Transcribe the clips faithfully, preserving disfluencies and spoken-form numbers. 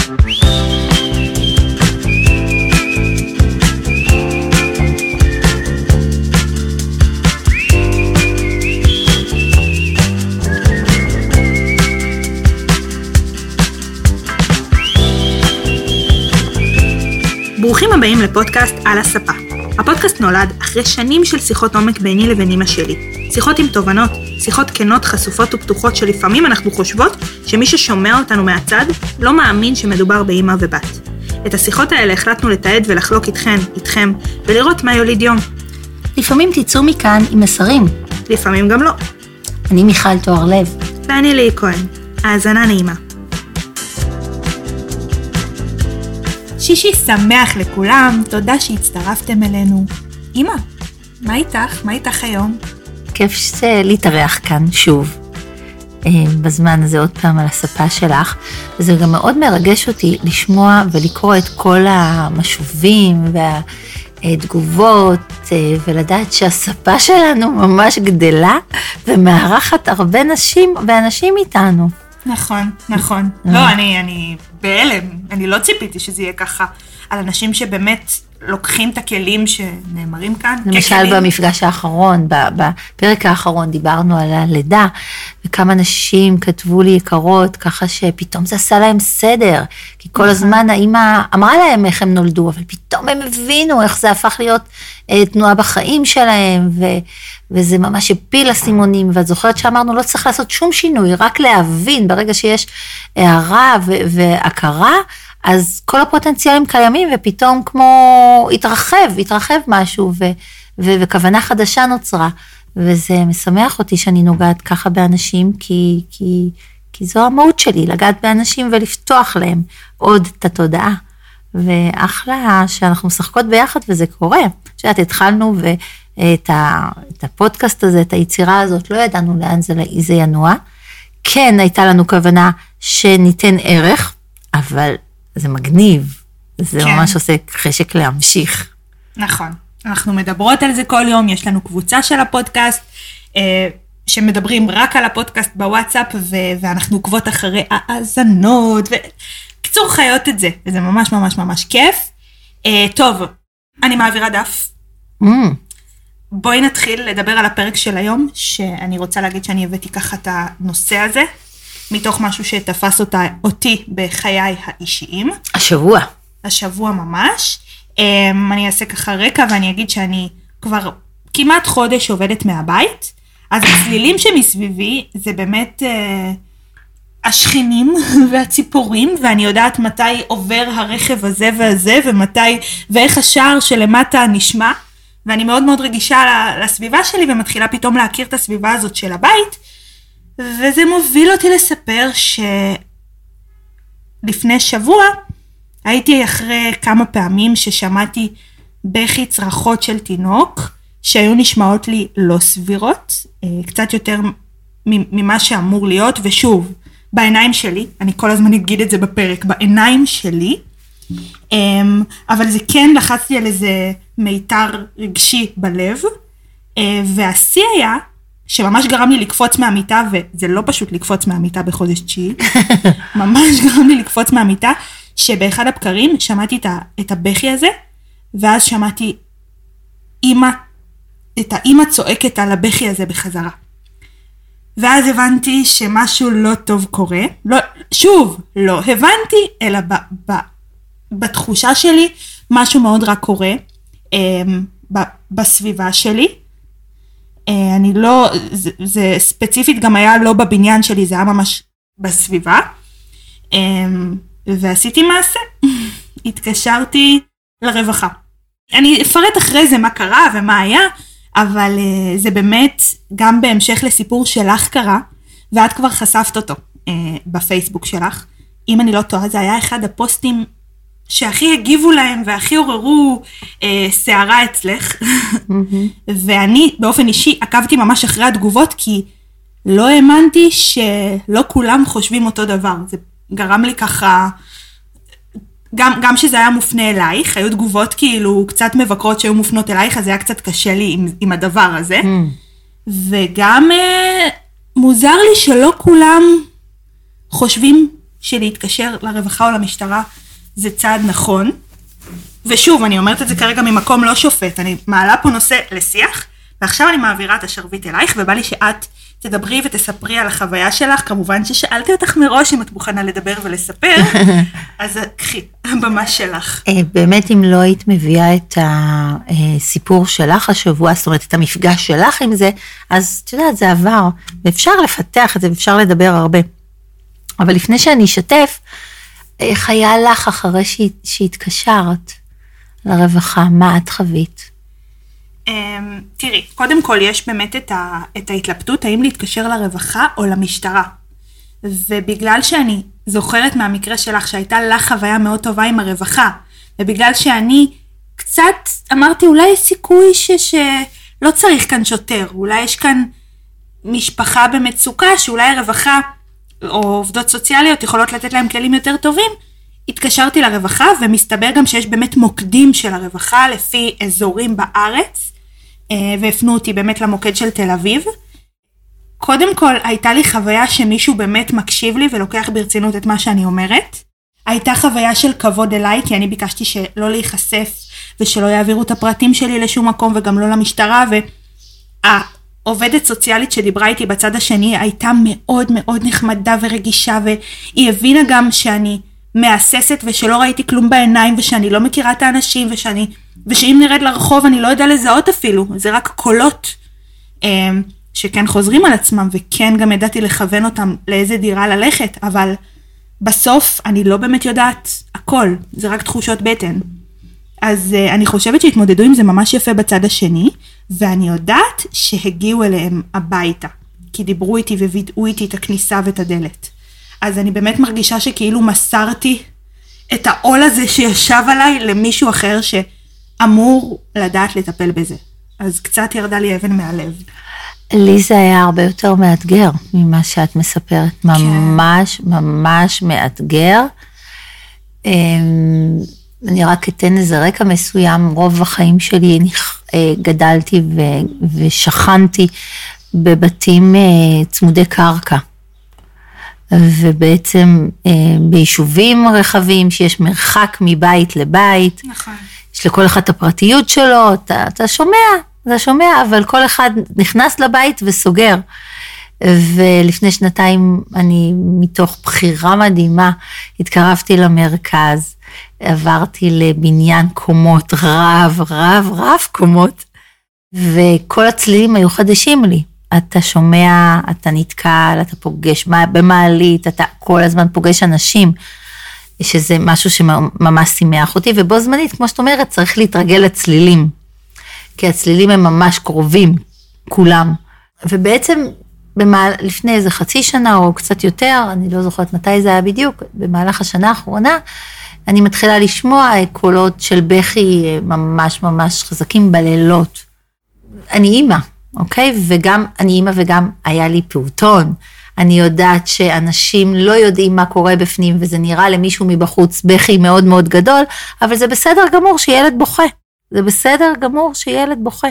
ברוכים הבאים לפודקאסט על הספה. הפודקאסט נולד אחרי שנים של שיחות עומק ביני לבין אמא שלי. שיחות עם תובנות, שיחות כנות, חשופות ופתוחות שלפעמים אנחנו חושבות שמי ששומע אותנו מהצד לא מאמין שמדובר באמא ובת. את השיחות האלה החלטנו לתעד ולחלוק איתכן, איתכם, ולראות מה יוליד יום. לפעמים תצאו מכאן עם מסרים. לפעמים גם לא. אני מיכל תואר לב. ואני לי כהן. האזנה נעימה. שישי שמח לכולם, תודה שהצטרפתם אלינו. אמא, מה איתך? מה איתך היום? כיף להתארח כאן שוב, בזמן הזה עוד פעם על הספה שלך, וזה גם מאוד מרגש אותי לשמוע ולקרוא את כל המשובים והתגובות, ולדעת שהספה שלנו ממש גדלה, ומארחת הרבה נשים ואנשים איתנו. נכון, נכון. לא, אני, אני בהלם, אני לא ציפיתי שזה יהיה ככה, על אנשים שבאמת לוקחים את הכלים שנאמרים כאן. למשל במפגש האחרון, בפרק האחרון דיברנו על הלידה, וכמה נשים כתבו לי יקרות, ככה שפתאום זה עשה להם סדר, כי כל הזמן האמא אמרה להם איך הם נולדו, אבל פתאום הם הבינו איך זה הפך להיות תנועה בחיים שלהם, ו... וזה ממש הפיל הסימונים, ואת זוכרת שאמרנו, לא צריך לעשות שום שינוי, רק להבין, ברגע שיש הערה והכרה, אז כל הפוטנציאלים קיימים, ופתאום כמו התרחב, התרחב משהו, ו- ו- וכוונה חדשה נוצרה, וזה משמח אותי שאני נוגעת ככה באנשים, כי, כי, כי זו המהות שלי, לגעת באנשים ולפתוח להם עוד את התודעה, ואחלה שאנחנו משחקות ביחד, וזה קורה. שאת התחלנו ו... את, ה, את הפודקאסט הזה, את היצירה הזאת, לא ידענו לאן זה, זה ינוע. כן, הייתה לנו כוונה שניתן ערך, אבל זה מגניב. זה כן. ממש עושה חשק להמשיך. נכון. אנחנו מדברות על זה כל יום, יש לנו קבוצה של הפודקאסט, אה, שמדברים רק על הפודקאסט בוואטסאפ, ו- ואנחנו עוקבות אחרי האזנות, וקיצור חיות את זה, וזה ממש ממש ממש כיף. אה, טוב, אני מעבירה דף. Mm. בואי נתחיל לדבר על הפרק של היום, שאני רוצה להגיד שאני הבאתי ככה את הנושא הזה, מתוך משהו שתפס אותה, אותי בחיי האישיים. השבוע. השבוע ממש. אני אעשה ככה רקע ואני אגיד שאני כבר כמעט חודש עובדת מהבית, אז הצלילים שמסביבי זה באמת השכנים והציפורים, ואני יודעת מתי עובר הרכב הזה והזה, ומתי, ואיך השער שלמטה נשמע, ואני מאוד מאוד רגישה לסביבה שלי, ומתחילה פתאום להכיר את הסביבה הזאת של הבית, וזה מוביל אותי לספר שלפני שבוע, הייתי אחרי כמה פעמים ששמעתי בכי צרחות של תינוק, שהיו נשמעות לי לא סבירות, קצת יותר ממה שאמור להיות, ושוב, בעיניים שלי, אני כל הזמן אגיד את זה בפרק, בעיניים שלי, אבל זה כן לחצתי על איזה מיתר רגשי בלב, והשיא היה שממש גרם לי לקפוץ מהמיטה, וזה לא פשוט לקפוץ מהמיטה בחודש תשיעי, ממש גרם לי לקפוץ מהמיטה, שבאחד הבקרים שמעתי את הבכי הזה, ואז שמעתי אמא, את האמא צועקת על הבכי הזה בחזרה. ואז הבנתי שמשהו לא טוב קורה, לא, שוב, לא הבנתי, אלא ב, ב, בתחושה שלי, משהו מאוד רע קורה, ב, בסביבה שלי, אני לא, זה, זה ספציפית גם היה לא בבניין שלי, זה היה ממש בסביבה, ועשיתי מעשה, התקשרתי לרווחה. אני אפרט אחרי זה מה קרה ומה היה, אבל זה באמת גם בהמשך לסיפור שלך קרה, ואת כבר חשפת אותו בפייסבוק שלך. אם אני לא טועה, זה היה אחד הפוסטים שהכי הגיבו להם והכי עוררו אה, שערה אצלך. Mm-hmm. ואני באופן אישי עקבתי ממש אחרי התגובות, כי לא האמנתי שלא כולם חושבים אותו דבר. זה גרם לי ככה, גם, גם שזה היה מופנה אלייך, היו תגובות כאילו קצת מבקרות שהיו מופנות אלייך, אז זה היה קצת קשה לי עם, עם הדבר הזה. Mm. וגם אה, מוזר לי שלא כולם חושבים שלהתקשר לרווחה או למשטרה זה צעד נכון. ושוב, אני אומרת את זה כרגע ממקום לא שופט, אני מעלה פה נושא לשיח, ועכשיו אני מעבירה את השרביט אלייך, ובא לי שאת תדברי ותספרי על החוויה שלך, כמובן ששאלתי אותך מראש אם את מוכנה לדבר ולספר, אז קחי, הבמה שלך. באמת אם לא היית מביאה את הסיפור שלך השבוע, זאת אומרת את המפגש שלך עם זה, אז את יודעת, זה עבר, ואפשר לפתח את זה, ואפשר לדבר הרבה. אבל לפני שאני אשתף, איך היה לך אחרי שהתקשרת לרווחה, מה את חווית? תראי, קודם כל יש באמת את, ה, את ההתלבטות, האם להתקשר לרווחה או למשטרה. ובגלל שאני זוכרת מהמקרה שלך שהייתה לך חוויה מאוד טובה עם הרווחה, ובגלל שאני קצת אמרתי, אולי יש סיכוי ש, שלא צריך כאן שוטר, אולי יש כאן משפחה במצוקה, שאולי הרווחה או עובדות סוציאליות יכולות לתת להם כלים יותר טובים, התקשרתי לרווחה, ומסתבר גם שיש באמת מוקדים של הרווחה לפי אזורים בארץ, והפנו אותי באמת למוקד של תל אביב. קודם כל, הייתה לי חוויה שמישהו באמת מקשיב לי ולוקח ברצינות את מה שאני אומרת. הייתה חוויה של כבוד אליי, כי אני ביקשתי שלא להיחשף, ושלא יעבירו את הפרטים שלי לשום מקום, וגם לא למשטרה, והעובדת סוציאלית שדיברה איתי בצד השני, הייתה מאוד מאוד נחמדה ורגישה, והיא הבינה גם שאני מאססת ושלא ראיתי כלום בעיניים, ושאני לא מכירה את האנשים, ושאני, ושאם נרד לרחוב אני לא יודע לזהות אפילו, זה רק קולות שכן חוזרים על עצמם, וכן גם ידעתי לכוון אותם לאיזה דירה ללכת, אבל בסוף אני לא באמת יודעת הכל, זה רק תחושות בטן. אז אני חושבת שהתמודדו עם זה ממש יפה בצד השני, ואני יודעת שהגיעו אליהם הביתה, כי דיברו איתי ווידאו איתי את הכניסה ואת הדלת. אז אני באמת מרגישה שכאילו מסרתי את העול הזה שישב עליי למישהו אחר שאמור לדעת לטפל בזה. אז קצת ירדה לי אבן מהלב. לי זה היה הרבה יותר מאתגר ממה שאת מספרת. כן. ממש ממש מאתגר. אני רק אתן איזה רקע מסוים, רוב החיים שלי גדלתי ושכנתי בבתים צמודי קרקע. ובעצם ביישובים רחבים שיש מרחק מבית לבית, נכון. יש לכל אחד את הפרטיות שלו, אתה, אתה שומע, אתה שומע, אבל כל אחד נכנס לבית וסוגר. ולפני שנתיים אני מתוך בחירה מדהימה, התקרבתי למרכז, עברתי לבניין קומות, רב, רב, רב קומות, וכל הצלילים היו חדשים לי. אתה שומע, אתה נתקל, אתה פוגש במעלית, אתה כל הזמן פוגש אנשים, שזה משהו שממש שימח אותי, ובו זמנית, כמו שאת אומרת, צריך להתרגל לצלילים, כי הצלילים הם ממש קרובים, כולם. ובעצם, במעל, לפני איזה חצי שנה או קצת יותר, אני לא זוכרת מתי זה היה בדיוק, במהלך השנה האחרונה, אני מתחילה לשמוע קולות של בכי ממש ממש חזקים בלילות. אני אימא. אוקיי? וגם אני אימא וגם היה לי פעוטון. אני יודעת שאנשים לא יודעים מה קורה בפנים, וזה נראה למישהו מבחוץ בכי מאוד מאוד גדול, אבל זה בסדר גמור שילד בוכה. זה בסדר גמור שילד בוכה.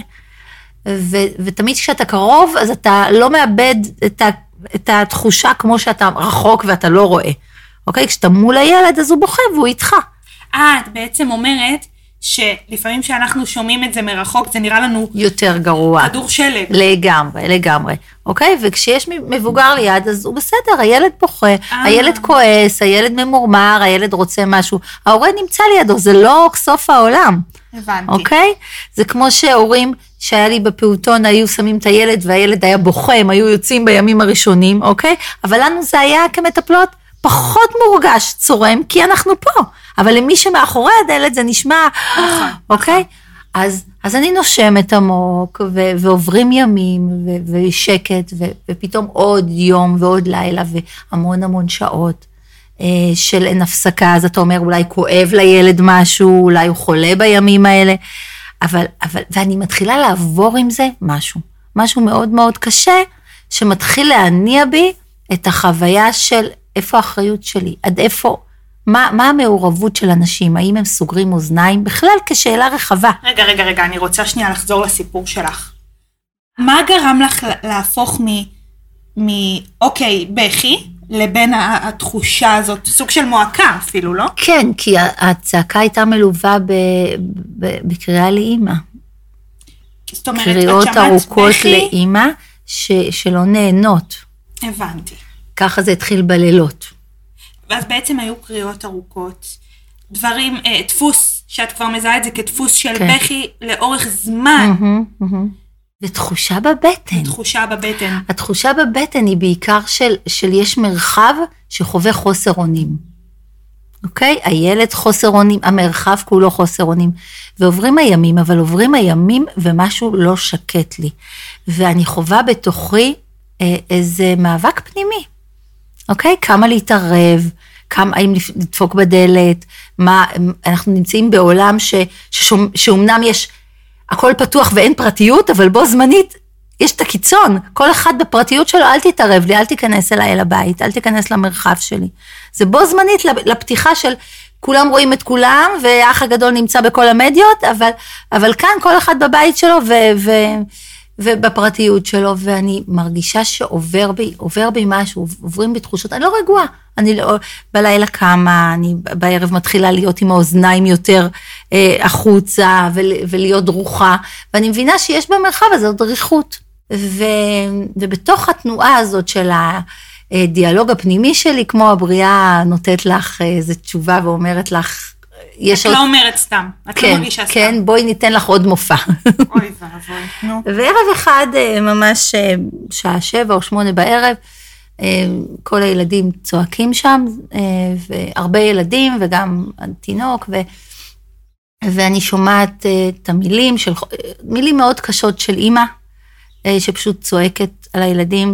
ו- ותמיד כשאתה קרוב, אז אתה לא מאבד את, ה- את התחושה כמו שאתה רחוק ואתה לא רואה. אוקיי? כשאתה מול הילד, אז הוא בוכה והוא איתך. אה, את בעצם אומרת, שלפעמים שאנחנו שומעים את זה מרחוק, זה נראה לנו יותר גרוע. כדור שלג. לגמרי, לגמרי. אוקיי? וכשיש מבוגר ליד, אז הוא בסדר, הילד בוכה, הילד כועס, הילד ממורמר, הילד רוצה משהו, ההורה נמצא לידו, זה לא סוף העולם. הבנתי. אוקיי? זה כמו שההורים שהיה לי בפעוטון, היו שמים את הילד, והילד היה בוכה, הם היו יוצאים בימים הראשונים, אוקיי? אבל לנו זה היה כמטפלות, פחות מורגש צורם, כי אנחנו פה. אבל למי שמאחורי הדלת זה נשמע, אוקיי? אז, אז אני נושמת עמוק, ו- ועוברים ימים, ו- ושקט, ו- ופתאום עוד יום ועוד לילה, והמון המון שעות אה, של אין הפסקה. אז אתה אומר, אולי כואב לילד משהו, אולי הוא חולה בימים האלה, אבל, אבל, ואני מתחילה לעבור עם זה משהו, משהו מאוד מאוד קשה, שמתחיל להניע בי את החוויה של איפה האחריות שלי, עד איפה, מה, מה המעורבות של אנשים, האם הם סוגרים אוזניים, בכלל כשאלה רחבה. רגע, רגע, רגע, אני רוצה שנייה לחזור לסיפור שלך. מה גרם לך להפוך מ, מ, אוקיי, בכי, לבין התחושה הזאת, סוג של מועקה אפילו, לא? כן, כי הצעקה הייתה מלווה ב, ב, בקריאה לאמא. זאת אומרת, קריאות את שמעת ארוכות בכי? לאמא ש, שלא נהנות. הבנתי. ככה זה התחיל בלילות. ואז בעצם היו קריאות ארוכות, דברים, אה, דפוס, שאת כבר מזהה את זה כדפוס של כן. בכי לאורך זמן. Mm-hmm, mm-hmm. ותחושה בבטן. תחושה בבטן. התחושה בבטן היא בעיקר של, של יש מרחב שחווה חוסר אונים. אוקיי? הילד חוסר אונים, המרחב כולו חוסר אונים. ועוברים הימים, אבל עוברים הימים ומשהו לא שקט לי. ואני חווה בתוכי אה, איזה מאבק פנימי. אוקיי? כמה להתערב, כמה, האם לדפוק בדלת, מה, אנחנו נמצאים בעולם ש, ששומ, שאומנם יש הכל פתוח ואין פרטיות, אבל בו זמנית יש את הקיצון. כל אחד בפרטיות שלו, אל תתערב לי, אל תיכנס אליי אל הבית, אל תיכנס למרחב שלי. זה בו זמנית לפתיחה של כולם רואים את כולם, והאח הגדול נמצא בכל המדיות, אבל, אבל כאן כל אחד בבית שלו ו, ו, ובפרטיות שלו, ואני מרגישה שעובר בי, עובר בי משהו, עוברים בתחושות, אני לא רגועה. אני לא, בלילה קמה, אני בערב מתחילה להיות עם האוזניים יותר אה, החוצה, ול, ולהיות דרוכה, ואני מבינה שיש במרחב הזה עוד דריכות. ו, ובתוך התנועה הזאת של הדיאלוג הפנימי שלי, כמו הבריאה נותנת לך איזו תשובה ואומרת לך, את לא אומרת סתם, את כן, לא מרגישה סתם. כן, בואי ניתן לך עוד מופע. אוי ואבוי, נו. וערב אחד, ממש שעה שבע או שמונה בערב, כל הילדים צועקים שם, והרבה ילדים וגם תינוק, ו... ואני שומעת את המילים, של... מילים מאוד קשות של אמא, שפשוט צועקת על הילדים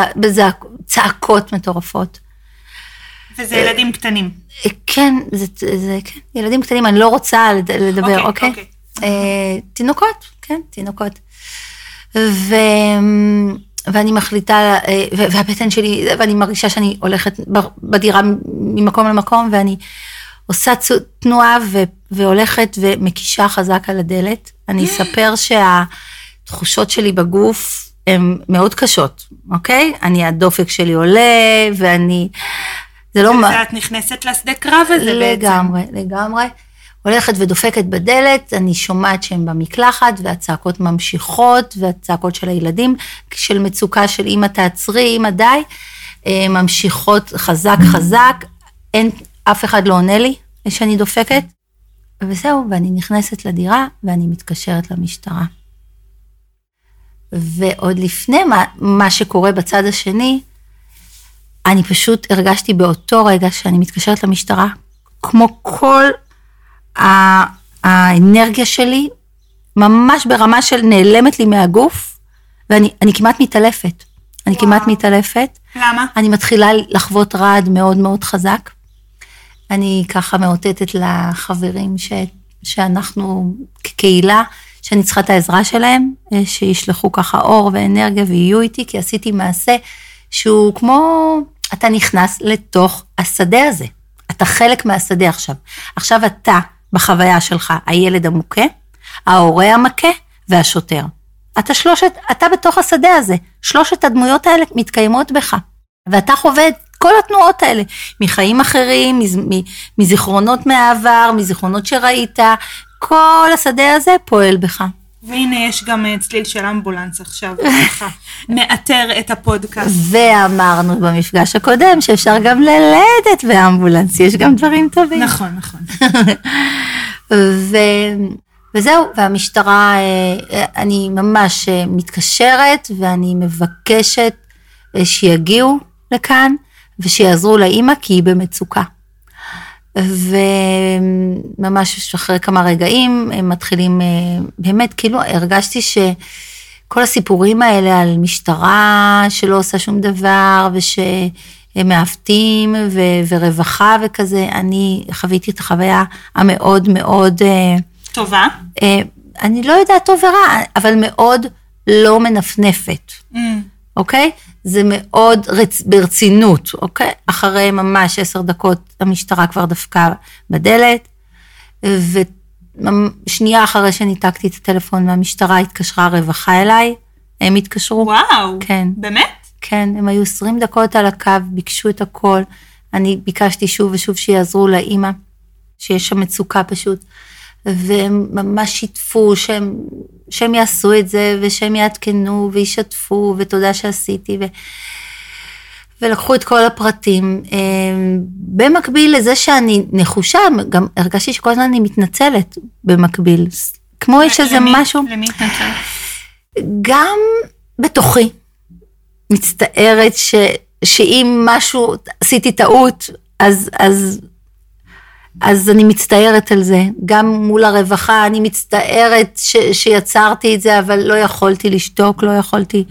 בצעקות מטורפות. וזה ילדים קטנים. כן, זה, זה, כן, ילדים קטנים, אני לא רוצה לדבר, אוקיי? אוקיי. אה, תינוקות, כן, תינוקות. ו, ואני מחליטה, והבטן שלי, ואני מרגישה שאני הולכת בדירה ממקום למקום, ואני עושה תנועה ו, והולכת ומקישה חזק על הדלת. אני אספר שהתחושות שלי בגוף הן מאוד קשות, אוקיי? אני, הדופק שלי עולה, ואני... זה לא מה... את נכנסת לשדה קרב הזה בעצם. לגמרי, לגמרי. הולכת ודופקת בדלת, אני שומעת שהם במקלחת, והצעקות ממשיכות, והצעקות של הילדים, של מצוקה של אמא תעצרי, אמא די, ממשיכות חזק חזק, אין, אף אחד לא עונה לי שאני דופקת, וזהו, ואני נכנסת לדירה, ואני מתקשרת למשטרה. ועוד לפני מה, מה שקורה בצד השני, אני פשוט הרגשתי באותו רגע שאני מתקשרת למשטרה, כמו כל האנרגיה שלי, ממש ברמה של נעלמת לי מהגוף, ואני אני כמעט מתעלפת. אני וואו. כמעט מתעלפת. למה? אני מתחילה לחוות רעד מאוד מאוד חזק. אני ככה מאותתת לחברים ש, שאנחנו כקהילה, שאני צריכה את העזרה שלהם, שישלחו ככה אור ואנרגיה ויהיו איתי, כי עשיתי מעשה שהוא כמו, אתה נכנס לתוך השדה הזה. אתה חלק מהשדה עכשיו. עכשיו אתה בחוויה שלך, הילד המוכה, ההורה המכה והשוטר. אתה שלושת, אתה בתוך השדה הזה. שלושת הדמויות האלה מתקיימות בך. ואתה חווה את כל התנועות האלה, מחיים אחרים, מזיכרונות מהעבר, מזיכרונות שראית, כל השדה הזה פועל בך. והנה יש גם צליל של אמבולנס עכשיו, ככה, מאתר את הפודקאסט. ואמרנו במפגש הקודם שאפשר גם ללדת באמבולנס, יש גם דברים טובים. נכון, נכון. ו... וזהו, והמשטרה, אני ממש מתקשרת, ואני מבקשת שיגיעו לכאן, ושיעזרו לאמא, כי היא במצוקה. וממש אחרי כמה רגעים, הם מתחילים, באמת, כאילו הרגשתי שכל הסיפורים האלה על משטרה שלא עושה שום דבר, ושהם מעוותים, ו- ורווחה וכזה, אני חוויתי את החוויה המאוד מאוד... טובה? אני לא יודעת טוב ורע, אבל מאוד לא מנפנפת. Mm. אוקיי? זה מאוד רצ... ברצינות, אוקיי? אחרי ממש עשר דקות המשטרה כבר דפקה בדלת, ושנייה אחרי שניתקתי את הטלפון מהמשטרה, התקשרה הרווחה אליי, הם התקשרו. וואו, כן. באמת? כן, הם היו עשרים דקות על הקו, ביקשו את הכל, אני ביקשתי שוב ושוב שיעזרו לאמא, שיש שם מצוקה פשוט, והם ממש שיתפו שהם, שהם יעשו את זה, ושהם יעדכנו וישתפו, ותודה שעשיתי, ו... ולקחו את כל הפרטים. במקביל לזה שאני נחושה, גם הרגשתי שכל הזמן אני מתנצלת במקביל, כמו יש איזה משהו... למי התנצלת? גם בתוכי, מצטערת ש... שאם משהו, עשיתי טעות, אז, אז, אז אני מצטערת על זה. גם מול הרווחה, אני מצטערת ש, שיצרתי את זה, אבל לא יכולתי לשתוק, לא יכולתי.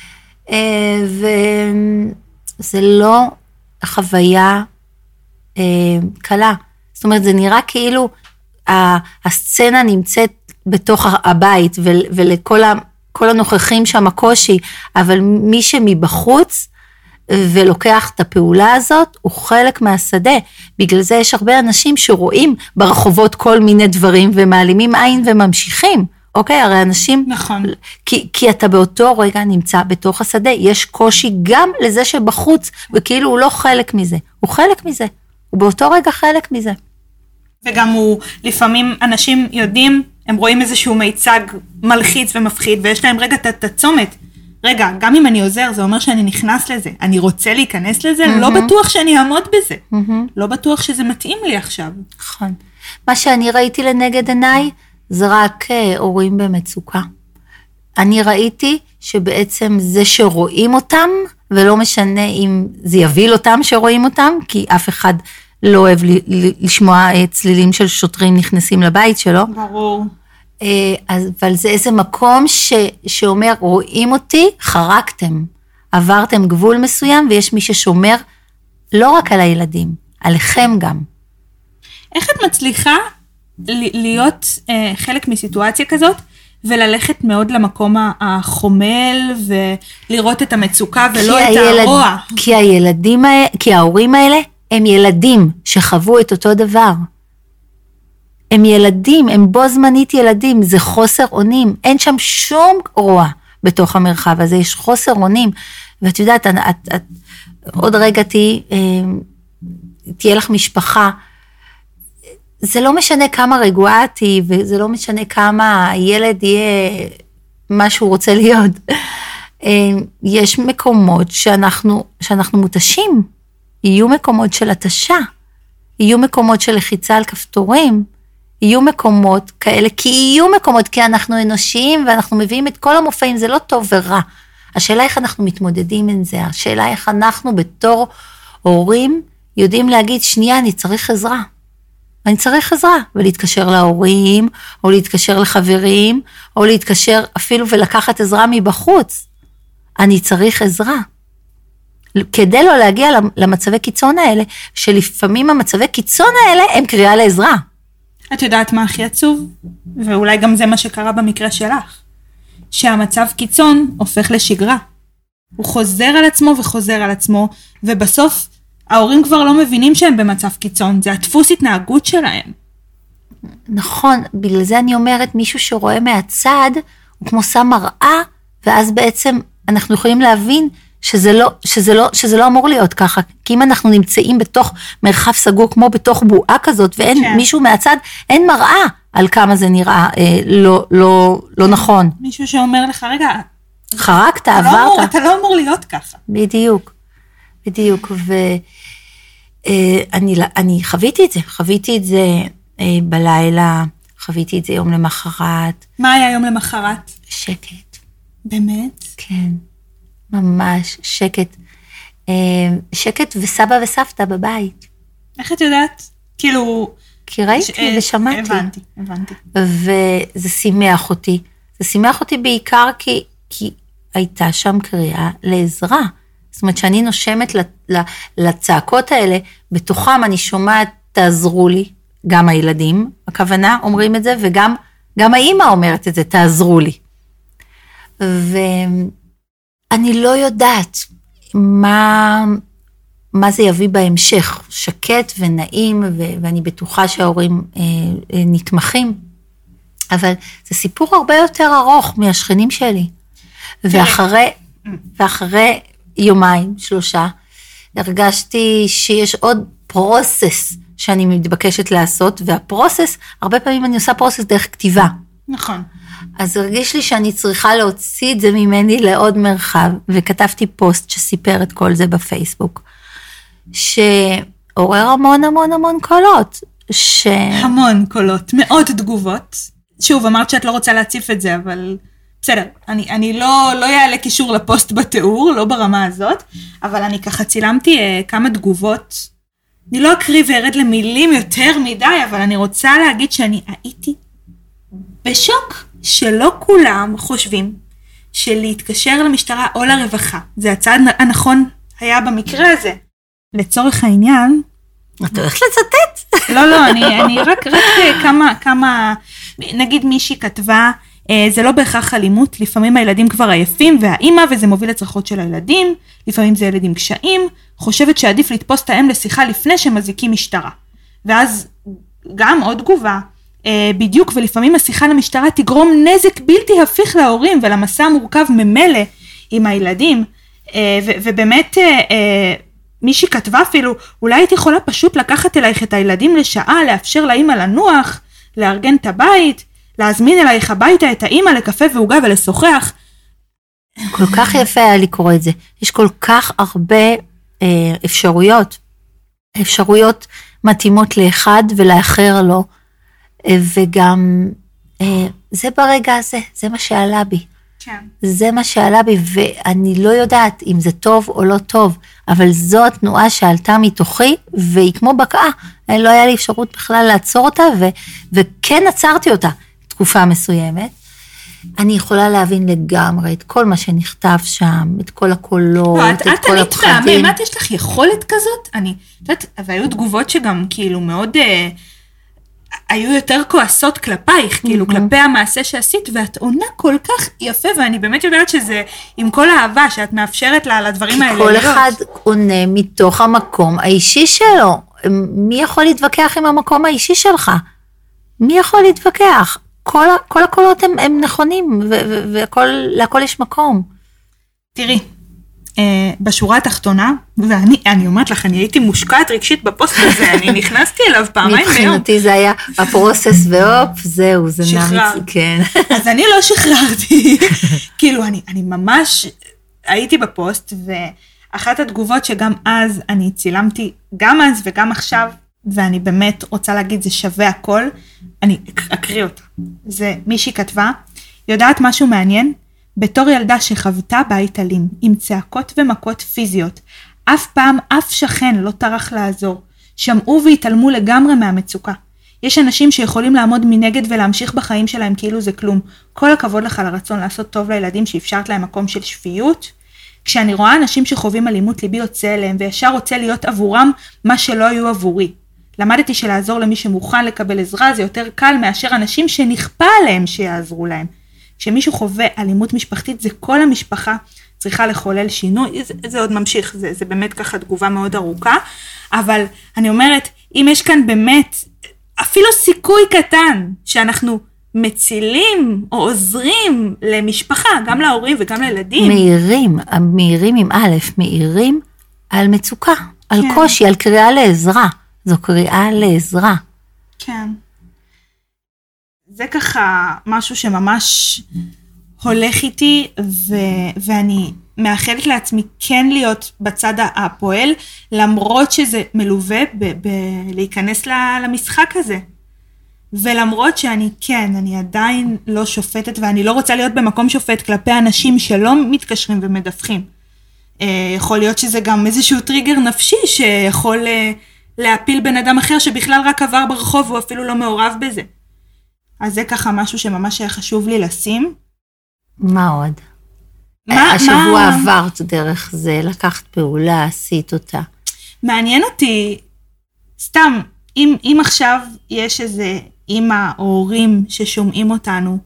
וזה לא חוויה קלה. זאת אומרת, זה נראה כאילו, הסצנה נמצאת בתוך הבית, ולכל כל הנוכחים שם הקושי, אבל מי שמבחוץ, ולוקח את הפעולה הזאת, הוא חלק מהשדה. בגלל זה יש הרבה אנשים שרואים ברחובות כל מיני דברים, ומעלימים עין וממשיכים. אוקיי, הרי אנשים... נכון. כי, כי אתה באותו רגע נמצא בתוך השדה, יש קושי גם לזה שבחוץ, וכאילו הוא לא חלק מזה. הוא חלק מזה. הוא באותו רגע חלק מזה. וגם הוא, לפעמים אנשים יודעים, הם רואים איזשהו מיצג מלחיץ ומפחיד, ויש להם רגע את הצומת. רגע, גם אם אני עוזר, זה אומר שאני נכנס לזה. אני רוצה להיכנס לזה, mm-hmm. לא בטוח שאני אעמוד בזה. Mm-hmm. לא בטוח שזה מתאים לי עכשיו. נכון. מה שאני ראיתי לנגד עיניי, זה רק הורים במצוקה. אני ראיתי שבעצם זה שרואים אותם, ולא משנה אם זה יביל אותם שרואים אותם, כי אף אחד לא אוהב לשמוע צלילים של שוטרים נכנסים לבית שלו. ברור. אבל זה איזה מקום ש, שאומר, רואים אותי, חרקתם, עברתם גבול מסוים, ויש מי ששומר לא רק על הילדים, עליכם גם. איך את מצליחה להיות אה, חלק מסיטואציה כזאת, וללכת מאוד למקום החומל, ולראות את המצוקה, ולא את הילד, הרוע? כי הילדים, כי ההורים האלה, הם ילדים שחוו את אותו דבר. הם ילדים, הם בו זמנית ילדים, זה חוסר אונים, אין שם שום רוע בתוך המרחב הזה, יש חוסר אונים, ואת יודעת, את, את, את, עוד רגע תהיה, תהיה לך משפחה, זה לא משנה כמה רגועה תהי, וזה לא משנה כמה הילד יהיה מה שהוא רוצה להיות, יש מקומות שאנחנו, שאנחנו מותשים, יהיו מקומות של התשה, יהיו מקומות של לחיצה על כפתורים, יהיו מקומות כאלה, כי יהיו מקומות, כי אנחנו אנושיים, ואנחנו מביאים את כל המופעים, זה לא טוב ורע. השאלה איך אנחנו מתמודדים עם זה, השאלה איך אנחנו בתור הורים, יודעים להגיד, שנייה, אני צריך עזרה. אני צריך עזרה, ולהתקשר להורים, או להתקשר לחברים, או להתקשר אפילו ולקחת עזרה מבחוץ. אני צריך עזרה. כדי לא להגיע למצבי קיצון האלה, שלפעמים המצבי קיצון האלה הם קריאה לעזרה. את יודעת מה הכי עצוב? ואולי גם זה מה שקרה במקרה שלך. שהמצב קיצון הופך לשגרה. הוא חוזר על עצמו וחוזר על עצמו, ובסוף ההורים כבר לא מבינים שהם במצב קיצון, זה הדפוס התנהגות שלהם. נכון, בגלל זה אני אומרת, מישהו שרואה מהצד, הוא כמו שם מראה, ואז בעצם אנחנו יכולים להבין שזה לא, שזה לא, שזה לא אמור להיות ככה, כי אם אנחנו נמצאים בתוך מרחב סגור, כמו בתוך בועה כזאת, ואין כן. מישהו מהצד, אין מראה על כמה זה נראה אה, לא, לא, לא נכון. מישהו שאומר לך, רגע, חרקת, עברת. לא אמור, אתה לא אמור להיות ככה. בדיוק, בדיוק, ואני אני חוויתי את זה, חוויתי את זה אה, בלילה, חוויתי את זה יום למחרת. מה היה יום למחרת? שקט. באמת? כן. ממש שקט, שקט וסבא וסבתא בבית. איך את יודעת? כאילו... כי ראיתי ש... ושמעתי. הבנתי, הבנתי. וזה שימח אותי. זה שימח אותי בעיקר כי, כי הייתה שם קריאה לעזרה. זאת אומרת שאני נושמת לצעקות האלה, בתוכם אני שומעת תעזרו לי, גם הילדים, הכוונה אומרים את זה, וגם גם האמא אומרת את זה, תעזרו לי. ו... אני לא יודעת מה, מה זה יביא בהמשך, שקט ונעים, ו- ואני בטוחה שההורים אה, אה, נתמכים, אבל זה סיפור הרבה יותר ארוך מהשכנים שלי, ואחרי, ואחרי יומיים, שלושה, הרגשתי שיש עוד פרוסס שאני מתבקשת לעשות, והפרוסס, הרבה פעמים אני עושה פרוסס דרך כתיבה. נכון. אז הרגיש לי שאני צריכה להוציא את זה ממני לעוד מרחב, וכתבתי פוסט שסיפר את כל זה בפייסבוק, שעורר המון המון המון קולות. ש... המון קולות, מאות תגובות. שוב, אמרת שאת לא רוצה להציף את זה, אבל בסדר, אני, אני לא, לא יעלה קישור לפוסט בתיאור, לא ברמה הזאת, אבל אני ככה צילמתי אה, כמה תגובות. אני לא אקריא וארד למילים יותר מדי, אבל אני רוצה להגיד שאני הייתי בשוק שלא כולם חושבים שלהתקשר למשטרה או לרווחה. זה הצעד הנכון היה במקרה הזה. לצורך העניין, את הולכת לצטט? לא, לא, אני, אני רק, רק כמה, כמה, נגיד מישהי כתבה, זה לא בהכרח אלימות, לפעמים הילדים כבר עייפים והאימא, וזה מוביל לצרכות של הילדים, לפעמים זה ילדים קשיים, חושבת שעדיף לתפוס את האם לשיחה לפני שמזיקים משטרה. ואז גם עוד תגובה, בדיוק, ולפעמים השיחה למשטרה תגרום נזק בלתי הפיך להורים, ולמסע המורכב ממלא עם הילדים, ו, ובאמת, מישהי כתבה אפילו, אולי היית יכולה פשוט לקחת אלייך את הילדים לשעה, לאפשר לאמא לנוח, לארגן את הבית, להזמין אלייך הביתה את האמא לקפה ועוגה ולשוחח. כל כך יפה היה לקרוא את זה. יש כל כך הרבה אה, אפשרויות, אפשרויות מתאימות לאחד ולאחר לא, אה, וגם אה, זה ברגע הזה, זה מה שעלה בי. כן. זה מה שעלה בי, ואני לא יודעת אם זה טוב או לא טוב, אבל זו התנועה שעלתה מתוכי, והיא כמו בקעה, לא היה לי אפשרות בכלל לעצור אותה, ו, וכן עצרתי אותה תקופה מסוימת. אני יכולה להבין לגמרי את כל מה שנכתב שם, את כל הקולות, לא, את, את, את את כל הפחדים. באמת יש לך יכולת כזאת? אני, את יודעת, והיו תגובות שגם כאילו מאוד... אה, היו יותר כועסות כלפייך, כאילו כלפי המעשה שעשית, ואת עונה כל כך יפה, ואני באמת יודעת שזה עם כל האהבה שאת מאפשרת לה לדברים האלה. כי כל אחד עונה מתוך המקום האישי שלו. מי יכול להתווכח עם המקום האישי שלך? מי יכול להתווכח? כל, כל הקולות הם, הם נכונים, ולהכל יש מקום. תראי, בשורה התחתונה, ואני אני אומרת לך, אני הייתי מושקעת רגשית בפוסט הזה, אני נכנסתי אליו פעמיים ביום. מבחינתי זה היה הפרוסס והופ, זהו, זה נמיץ, כן. אז אני לא שחררתי, כאילו אני, אני ממש הייתי בפוסט, ואחת התגובות שגם אז אני צילמתי, גם אז וגם עכשיו, ואני באמת רוצה להגיד, זה שווה הכל, אני אקריא אותה. זה מישהי כתבה, יודעת משהו מעניין? בתור ילדה שחוותה בית אלים, עם צעקות ומכות פיזיות, אף פעם אף שכן לא טרח לעזור, שמעו והתעלמו לגמרי מהמצוקה. יש אנשים שיכולים לעמוד מנגד ולהמשיך בחיים שלהם כאילו זה כלום. כל הכבוד לך לרצון לעשות טוב לילדים שאפשרת להם מקום של שפיות. כשאני רואה אנשים שחווים אלימות, ליבי יוצא אליהם, וישר רוצה להיות עבורם מה שלא היו עבורי. למדתי שלעזור למי שמוכן לקבל עזרה זה יותר קל מאשר אנשים שנכפה עליהם שיעזרו להם. כשמישהו חווה אלימות משפחתית, זה כל המשפחה צריכה לחולל שינוי, זה, זה עוד ממשיך, זה, זה באמת ככה תגובה מאוד ארוכה, אבל אני אומרת, אם יש כאן באמת, אפילו סיכוי קטן, שאנחנו מצילים או עוזרים למשפחה, גם להורים וגם לילדים. מהירים, מהירים עם א', מהירים על מצוקה, על כן. קושי, על קריאה לעזרה, זו קריאה לעזרה. כן. זה ככה משהו שממש הולך איתי, ו- ואני מאחלת לעצמי כן להיות בצד הפועל, למרות שזה מלווה ב- ב- להיכנס למשחק הזה. ולמרות שאני כן, אני עדיין לא שופטת, ואני לא רוצה להיות במקום שופט כלפי אנשים שלא מתקשרים ומדווחים. יכול להיות שזה גם איזשהו טריגר נפשי, שיכול להפיל בן אדם אחר שבכלל רק עבר ברחוב, הוא אפילו לא מעורב בזה. אז זה ככה משהו שממש היה חשוב לי לשים. מה עוד? מה, השבוע מה... עברת דרך זה, לקחת פעולה, עשית אותה. מעניין אותי, סתם, אם, אם עכשיו יש איזה אמא או הורים ששומעים אותנו,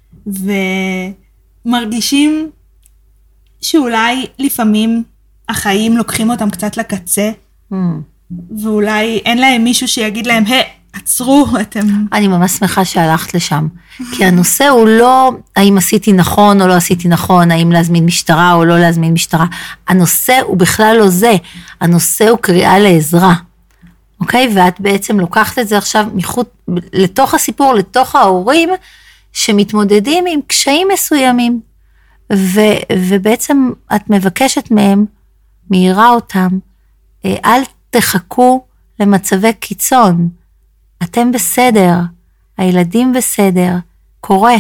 ומרגישים שאולי לפעמים החיים לוקחים אותם קצת לקצה, mm. ואולי אין להם מישהו שיגיד להם, היי, את תעצרו, אתם... אני ממש שמחה שהלכת לשם, כי הנושא הוא לא האם עשיתי נכון או לא עשיתי נכון, האם להזמין משטרה או לא להזמין משטרה, הנושא הוא בכלל לא זה, הנושא הוא קריאה לעזרה, אוקיי? ואת בעצם לוקחת את זה עכשיו מחוץ, לתוך הסיפור, לתוך ההורים, שמתמודדים עם קשיים מסוימים, ו, ובעצם את מבקשת מהם, מהירה אותם, אל תחכו למצבי קיצון, אתם בסדר, הילדים בסדר, קורה.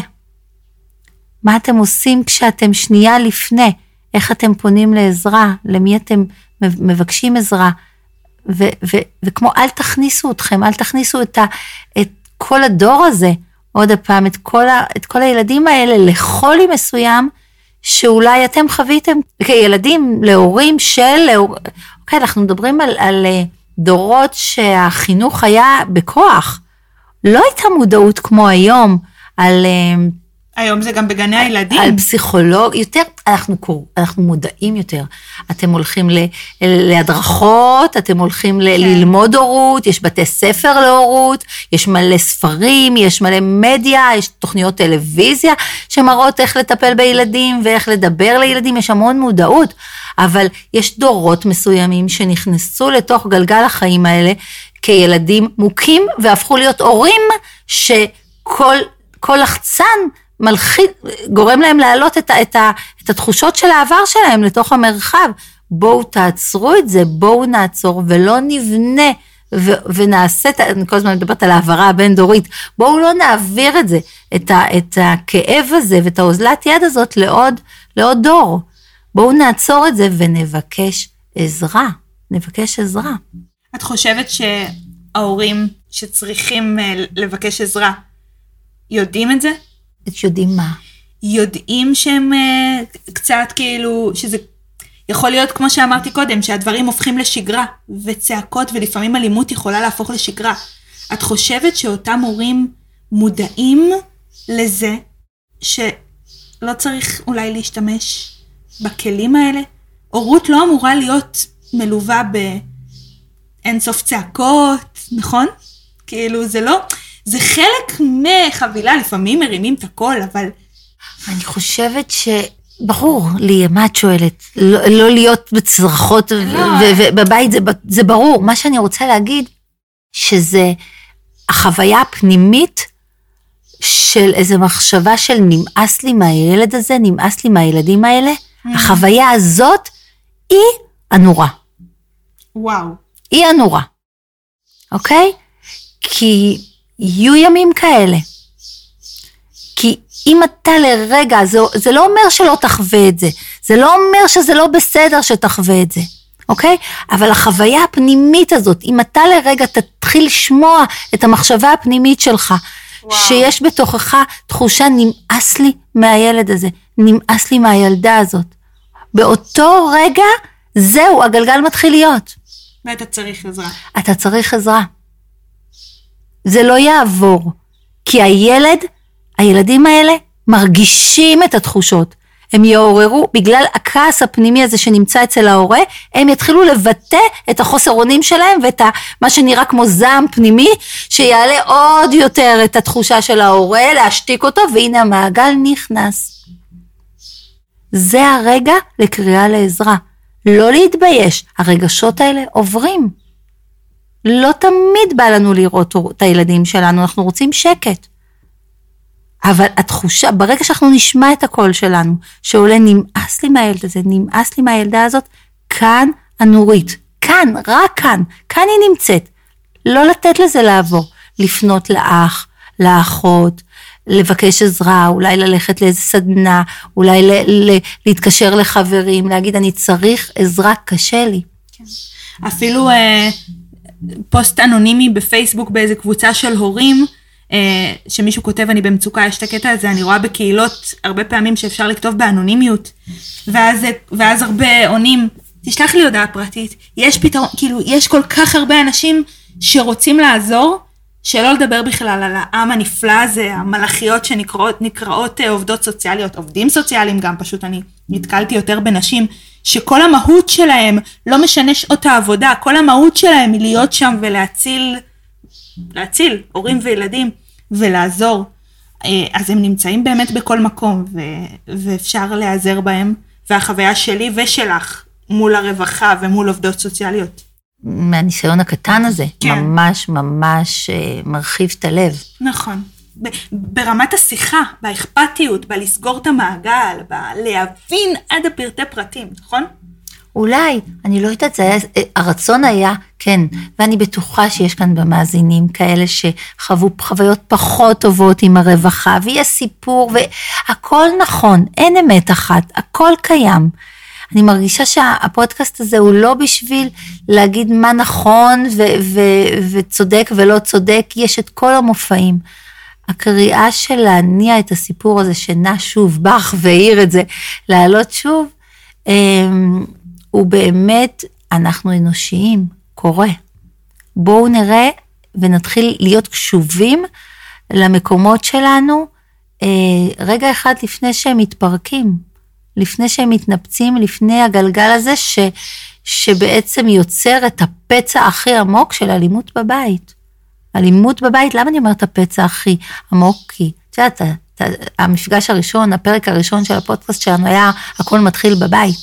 מה אתם עושים כשאתם שנייה לפני, איך אתם פונים לעזרה, למי אתם מבקשים עזרה, ו, ו, וכמו אל תכניסו אתכם, אל תכניסו את, ה, את כל הדור הזה, עוד הפעם, את כל, ה, את כל הילדים האלה לחולי מסוים, שאולי אתם חוויתם כילדים, להורים של, להור... אוקיי, אנחנו מדברים על, על דורות שהחינוך היה בכוח, לא הייתה מודעות כמו היום, על... היום זה גם בגני הילדים. על פסיכולוג, יותר, אנחנו, אנחנו מודעים יותר. אתם הולכים ל, להדרכות, אתם הולכים ל, ללמוד הורות, יש בתי ספר להורות, יש מלא ספרים, יש מלא מדיה, יש תוכניות טלוויזיה, שמראות איך לטפל בילדים, ואיך לדבר לילדים, יש המון מודעות, אבל יש דורות מסוימים, שנכנסו לתוך גלגל החיים האלה, כילדים מוכים, והפכו להיות הורים, שכל כל לחצן, מלחיד, גורם להם להעלות את, ה, את, ה, את התחושות של העבר שלהם לתוך המרחב. בואו תעצרו את זה, בואו נעצור ולא נבנה ו, ונעשה, אני כל הזמן מדברת על העברה הבין-דורית, בואו לא נעביר את זה, את, ה, את הכאב הזה ואת האוזלת יד הזאת לעוד, לעוד דור. בואו נעצור את זה ונבקש עזרה, נבקש עזרה. את חושבת שההורים שצריכים לבקש עזרה, יודעים את זה? יודעים מה? יודעים שהם uh, קצת כאילו, שזה יכול להיות כמו שאמרתי קודם, שהדברים הופכים לשגרה, וצעקות ולפעמים אלימות יכולה להפוך לשגרה. את חושבת שאותם הורים מודעים לזה, שלא צריך אולי להשתמש בכלים האלה? הורות לא אמורה להיות מלווה באינסוף צעקות, נכון? כאילו זה לא... זה חלק מחבילה, לפעמים מרימים את הכל, אבל... אני חושבת שברור לי, מה את שואלת? לא, לא להיות בצרחות ובבית, זה, זה ברור. מה שאני רוצה להגיד, שזה החוויה הפנימית של איזו מחשבה של נמאס לי מהילד הזה, נמאס לי מהילדים האלה. החוויה הזאת היא הנורא. וואו. היא הנורא. אוקיי? כי... יהיו ימים כאלה, כי אם אתה לרגע, זה, זה לא אומר שלא תחווה את זה, זה לא אומר שזה לא בסדר שתחווה את זה, אוקיי? אבל החוויה הפנימית הזאת, אם אתה לרגע תתחיל לשמוע את המחשבה הפנימית שלך, וואו. שיש בתוכך תחושה נמאס לי מהילד הזה, נמאס לי מהילדה הזאת, באותו רגע, זהו, הגלגל מתחיל להיות. ואתה צריך עזרה. אתה צריך עזרה. זה לא יעבור, כי הילד, הילדים האלה מרגישים את התחושות, הם יעוררו, בגלל הכעס הפנימי הזה שנמצא אצל ההורה, הם יתחילו לבטא את החוסר אונים שלהם, ואת מה שנראה כמו זעם פנימי, שיעלה עוד יותר את התחושה של ההורה, להשתיק אותו, והנה המעגל נכנס. זה הרגע לקריאה לעזרה, לא להתבייש, הרגשות האלה עוברים. לא תמיד בא לנו לראות את הילדים שלנו, אנחנו רוצים שקט. אבל התחושה, ברגע שאנחנו נשמע את הקול שלנו, שעולה נמאס לי מהילד הזה, נמאס לי מהילדה הזאת, כאן הנורית, כאן, רק כאן, כאן היא נמצאת. לא לתת לזה לעבור, לפנות לאח, לאחות, לבקש עזרה, אולי ללכת לאיזה סדנה, אולי ל- ל- להתקשר לחברים, להגיד אני צריך עזרה, קשה לי. כן. אפילו... פוסט אנונימי בפייסבוק באיזה קבוצה של הורים, שמישהו כותב אני במצוקה, יש את הקטע הזה, אני רואה בקהילות הרבה פעמים שאפשר לכתוב באנונימיות, ואז, ואז הרבה עונים, תשלח לי הודעה פרטית, יש פתרון, כאילו יש כל כך הרבה אנשים שרוצים לעזור, שלא לדבר בכלל על העם הנפלא הזה, המלאכיות שנקראות נקראות עובדות סוציאליות, עובדים סוציאליים גם, פשוט אני נתקלתי יותר בנשים, שכל המהות שלהם לא משנה שעות העבודה, כל המהות שלהם היא להיות שם ולהציל להציל הורים וילדים ולעזור. אז הם נמצאים באמת בכל מקום, ו- ואפשר להיעזר בהם, והחוויה שלי ושלך מול הרווחה ומול עובדות סוציאליות. מהניסיון הקטן הזה, כן. ממש ממש מרחיב את הלב. נכון. ברמת השיחה, באכפתיות, בלסגור את המעגל, בלהבין עד הפרטי פרטים, נכון? אולי, אני לא יודעת, זה היה, הרצון היה, כן, ואני בטוחה שיש כאן במאזינים כאלה שחוו חוויות פחות טובות עם הרווחה, ויש סיפור, והכל נכון, אין אמת אחת, הכל קיים. אני מרגישה שהפודקאסט הזה הוא לא בשביל להגיד מה נכון ו- ו- וצודק ולא צודק, יש את כל המופעים. הקריאה של להניע את הסיפור הזה שנע שוב בך והעיר את זה, לעלות שוב, הוא באמת, אנחנו אנושיים, קורה. בואו נראה ונתחיל להיות קשובים למקומות שלנו, רגע אחד לפני שהם מתפרקים, לפני שהם מתנפצים, לפני הגלגל הזה ש, שבעצם יוצר את הפצע הכי עמוק של אלימות בבית. אלימות בבית, למה אני אומרת הפצע הכי עמוק? כי, את יודעת, המפגש הראשון, הפרק הראשון של הפודקאסט שלנו היה, הכל מתחיל בבית.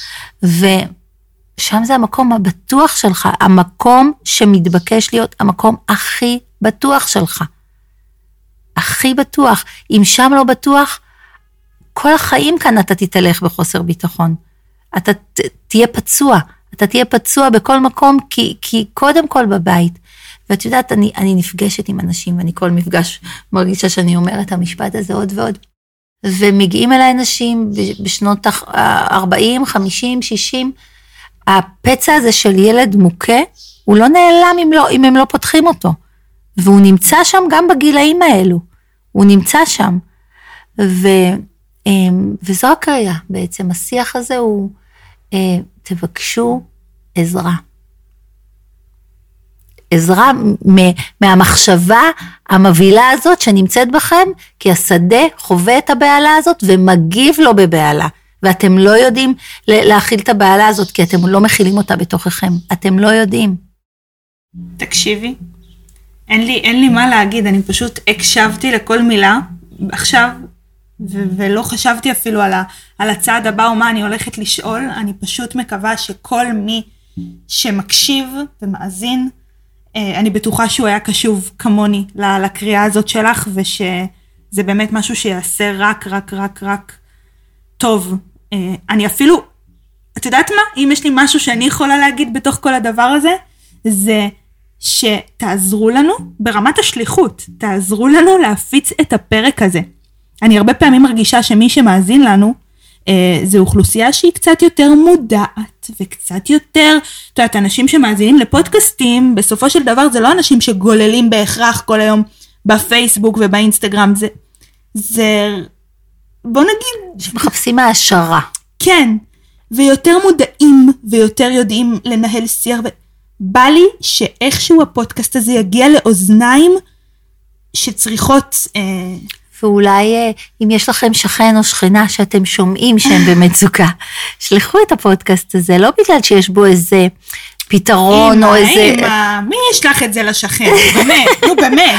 ושם זה המקום הבטוח שלך, המקום שמתבקש להיות המקום הכי בטוח שלך. הכי בטוח. אם שם לא בטוח, כל החיים כאן אתה תתהלך בחוסר ביטחון. אתה תהיה פצוע. אתה תהיה פצוע בכל מקום, כי, כי קודם כל בבית. ואת יודעת, אני, אני נפגשת עם אנשים, ואני כל מפגש מרגישה שאני אומרת המשפט הזה עוד ועוד. ומגיעים אליי אנשים בשנות ארבעים, חמישים, שישים, הפצע הזה של ילד מוכה, הוא לא נעלם אם, לא, אם הם לא פותחים אותו. והוא נמצא שם גם בגילאים האלו. הוא נמצא שם. ו, וזו הקריאה בעצם. השיח הזה הוא, תבקשו עזרה. עזרה מהמחשבה המבילה הזאת שנמצאת בכם, כי השדה חווה את הבעלה הזאת ומגיב לו בבעלה, ואתם לא יודעים להכיל את הבעלה הזאת, כי אתם לא מכילים אותה בתוככם, אתם לא יודעים. תקשיבי, אין לי, אין לי מה להגיד, אני פשוט הקשבתי לכל מילה, עכשיו, ו- ולא חשבתי אפילו על, ה- על הצעד הבא או מה אני הולכת לשאול, אני פשוט מקווה שכל מי שמקשיב ומאזין, אני בטוחה שהוא היה קשוב כמוני לקריאה הזאת שלך, ושזה באמת משהו שיעשה רק, רק, רק, רק טוב. אני אפילו, את יודעת מה? אם יש לי משהו שאני יכולה להגיד בתוך כל הדבר הזה, זה שתעזרו לנו ברמת השליחות, תעזרו לנו להפיץ את הפרק הזה. אני הרבה פעמים מרגישה שמי שמאזין לנו, זו אוכלוסייה שהיא קצת יותר מודעת, וקצת יותר, את יודעת, אנשים שמאזינים לפודקאסטים, בסופו של דבר זה לא אנשים שגוללים בהכרח כל היום בפייסבוק ובאינסטגרם, זה, זה, בוא נגיד, שמחפשים מהשערה. כן, ויותר מודעים, ויותר יודעים לנהל שיח, ובא לי שאיכשהו הפודקאסט הזה יגיע לאוזניים, שצריכות, אה, ואולי אם יש לכם שכן או שכנה שאתם שומעים שהם במצוקה, שלחו את הפודקאסט הזה, לא בגלל שיש בו איזה פתרון או איזה... אמא, מי ישלח את זה לשכן? באמת, נו באמת.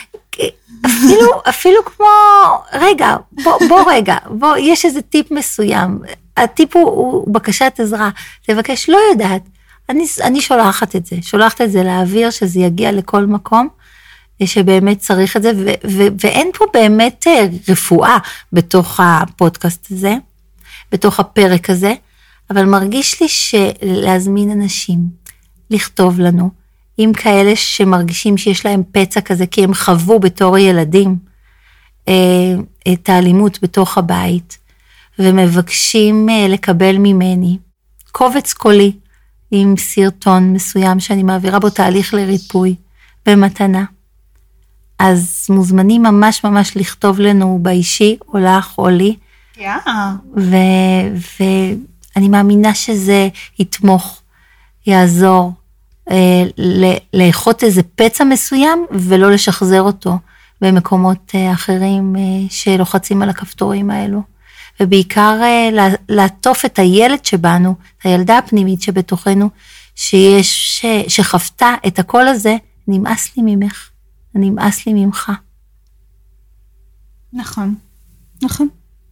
אפילו, אפילו כמו, רגע, בוא, בוא רגע, בוא, יש איזה טיפ מסוים, הטיפ הוא, הוא בקשת עזרה, תבקש, לא יודעת, אני, אני שולחת את זה, שולחת את זה לאוויר, שזה יגיע לכל מקום, שבאמת צריך את זה, ו- ו- ואין פה באמת רפואה בתוך הפודקאסט הזה, בתוך הפרק הזה, אבל מרגיש לי שלהזמין אנשים, לכתוב לנו, עם כאלה שמרגישים שיש להם פצע כזה, כי הם חוו בתור ילדים, את האלימות בתוך הבית, ומבקשים לקבל ממני, קובץ קולי, עם סרטון מסוים, שאני מעבירה בו תהליך לריפוי, במתנה. אז מוזמנים ממש ממש לכתוב לנו באישי, או לך או לי. Yeah. ואני מאמינה שזה יתמוך, יעזור, אה, לאחות איזה פצע מסוים, ולא לשחזר אותו במקומות אה, אחרים אה, שלוחצים על הכפתורים האלו. ובעיקר אה, לעטוף את הילד שבנו, את הילדה הפנימית שבתוכנו, שיש, ש, שחפתה את הקול הזה, נמאס לי ממך, נמאס לי ממך. נכון, נכון.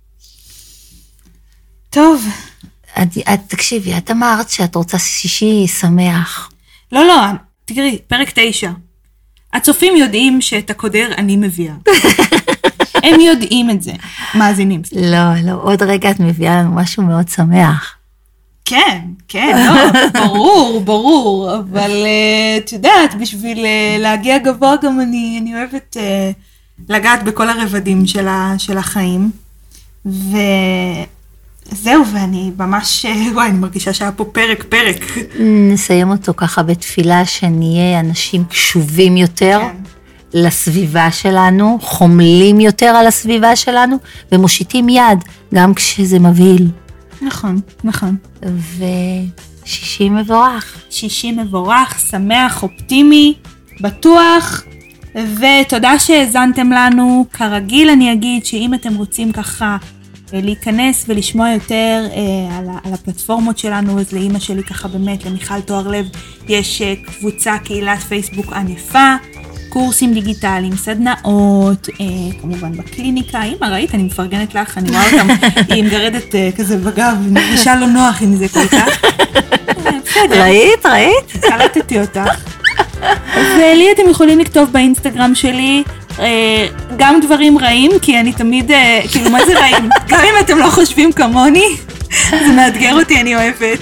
טוב. את, את, תקשיבי, את אמרת שאת רוצה שישי שמח. לא, לא, תראי, פרק תשע. הצופים יודעים שאת הקודר אני מביאה. הם יודעים את זה. מאזינים. לא, לא, עוד רגע את מביאה לנו משהו מאוד שמח. כן, כן, לא, ברור, ברור, אבל את יודעת, בשביל להגיע גבוה גם אני, אני אוהבת לגעת בכל הרבדים של, ה, של החיים. ו... זהו, ואני ממש, וואי, אני מרגישה שהיה פה פרק, פרק. נסיים אותו ככה בתפילה, שנהיה אנשים קשובים יותר כן. לסביבה שלנו, חומלים יותר על הסביבה שלנו, ומושיטים יד, גם כשזה מבהיל. נכון, נכון. ושישי מבורך. שישי מבורך, שמח, אופטימי, בטוח, ותודה שהזנתם לנו. כרגיל אני אגיד שאם אתם רוצים ככה, להיכנס ולשמוע יותר אה, על, על הפלטפורמות שלנו, אז לאמא שלי ככה באמת, למיכל תואר לב, יש אה, קבוצה, קהילת פייסבוק ענפה, קורסים דיגיטליים, סדנאות, אה, כמובן בקליניקה. אמא, ראית, אני מפרגנת לך, אני רואה אותם, היא מגרדת אה, כזה בגב, נרגישה לא נוח עם זה כל כך. בסדר. ראית, ראית? קלטתי אותך. ולי אתם יכולים לכתוב באינסטגרם שלי, גם דברים רעים, כי אני תמיד, כאילו מה זה רעים? גם אם אתם לא חושבים כמוני, זה מאתגר אותי, אני אוהבת.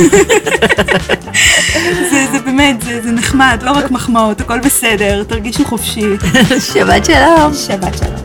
זה, זה באמת, זה, זה נחמד, לא רק מחמאות, הכל בסדר, תרגישו חופשי. שבת שלום. שבת שלום.